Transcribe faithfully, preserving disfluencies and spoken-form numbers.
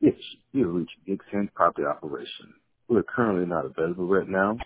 Yes, you have reached Gig Sense Property Operation. We are currently not available right now.